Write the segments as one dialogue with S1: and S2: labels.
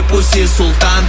S1: такой пусть султан.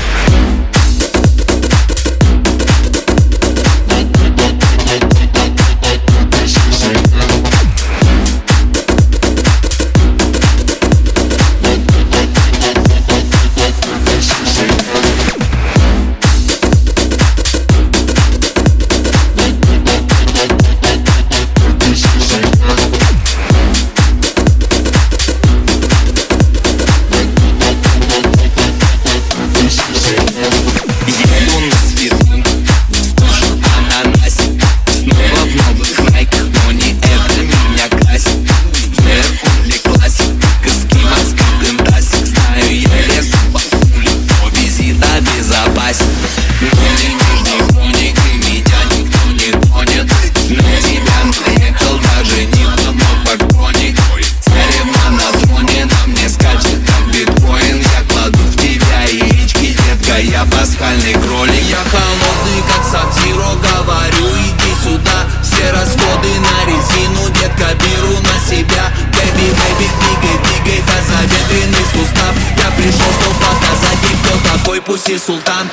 S1: Я пасхальный кролик, я холодный, как сатиро. Говорю, иди сюда, все расходы на резину, детка, беру на себя. Бэби, бэби, двигай, двигай тазобедренный сустав. Я пришел, чтобы показать ей, кто такой пусть султан.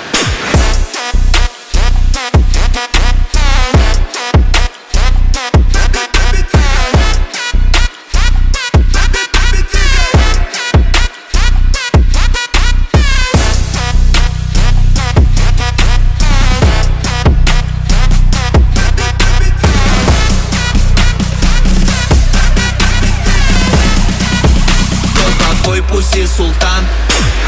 S1: Пусть султан.